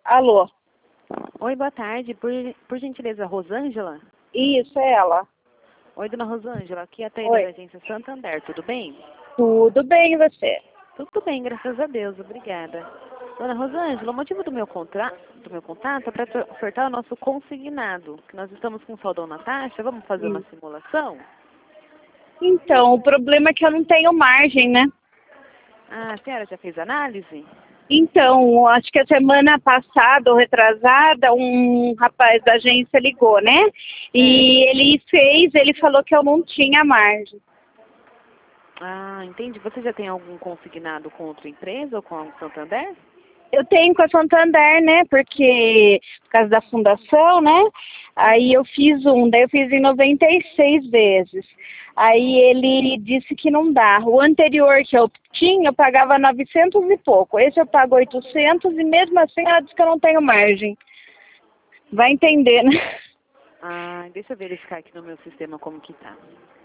Alô? Oi, boa tarde. Por gentileza, Rosângela? Isso, é ela. Oi, dona Rosângela. Aqui é a Taída Oi. da agência Santander. Tudo bem? Tudo bem, e você? Tudo bem, graças a Deus. Obrigada. Dona Rosângela, o motivo do meu contato é para ofertar o nosso consignado, que nós estamos com saudão na taxa. Vamos fazer uma simulação? Então, o problema é que eu não tenho margem, né? Ah, a senhora já fez análise? Então, acho que a semana passada ou retrasada, um rapaz da agência ligou, né? E ele falou que eu não tinha margem. Ah, entendi. Você já tem algum consignado com outra empresa ou com a Santander? Eu tenho com a Santander, né? Porque, por causa da fundação, né? Aí eu fiz daí eu fiz em 96 vezes. Aí ele disse que não dá. O anterior que eu tinha, eu pagava 900 e pouco. Esse eu pago 800 e mesmo assim ela disse que eu não tenho margem. Vai entender, né? Ah, deixa eu verificar aqui no meu sistema como que tá.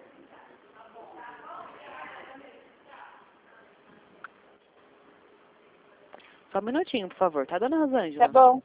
Só um minutinho, por favor, tá, dona Rosângela? Tá bom.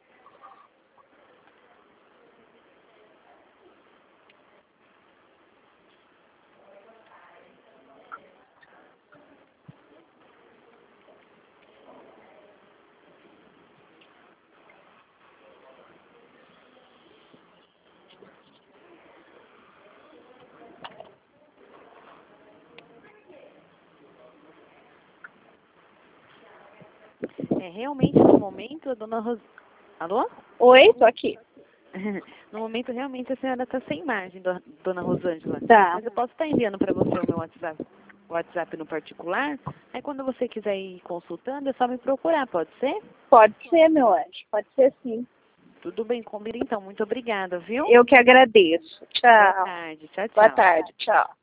Realmente, no momento, a dona Alô? Oi, tô aqui. No momento, realmente, a senhora está sem margem, dona Rosângela. Tá. Mas eu posso estar enviando para você o meu WhatsApp no particular. Aí, quando você quiser ir consultando, é só me procurar, pode ser? Pode ser, meu anjo. Pode ser sim. Tudo bem, combina então. Muito obrigada, viu? Eu que agradeço. Boa Tchau. tarde. Tchau, Boa tchau. tarde. Tchau.